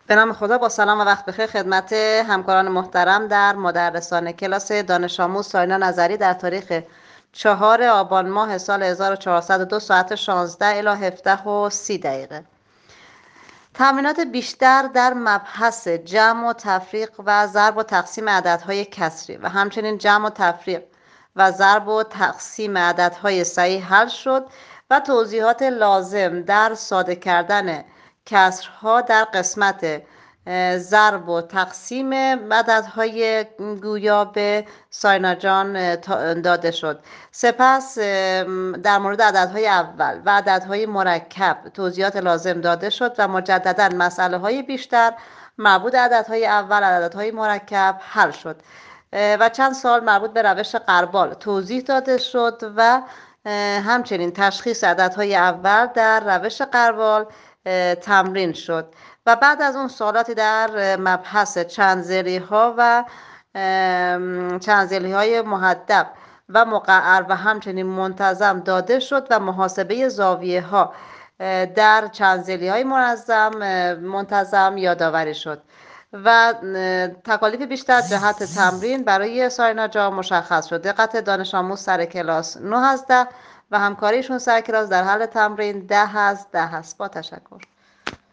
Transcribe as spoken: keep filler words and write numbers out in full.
به نام خدا، با سلام و وقت بخیر خدمت همکاران محترم در مدرسان کلاس دانش آموز ساینا نظری در تاریخ چهار آبان ماه سال هزار و چهارصد و دو ساعت شانزده الی هفده و سی دقیقه. تمرینات بیشتر در مبحث جمع و تفریق و ضرب و تقسیم عددهای کسری و همچنین جمع و تفریق و ضرب و تقسیم عددهای صحیح حل شد و توضیحات لازم در ساده کردن کسرها در قسمت ضرب و تقسیم عددهای گویا به ساینا جان داده شد. سپس در مورد عددهای اول و عددهای مرکب توضیحات لازم داده شد و مجددا مسئله های بیشتر مربوط به عددهای اول و عددهای مرکب حل شد و چند سوال مربوط به روش غربال توضیح داده شد و همچنین تشخیص عددهای اول در روش غربال تمرین شد. و بعد از اون سوالاتی در مبحث چندزلی ها و چندزلی های مهدب و مقعر و همچنین منتظم داده شد و محاسبه زاویه ها در چندزلی های منظم منتظم یادآوری شد و تکالیف بیشتر جهت تمرین برای ساینا جان مشخص شد. دقت دانش آموز سر کلاس نه از ده و همکاریشون سر کلاس در حل تمرین ده از ده است. با تشکر.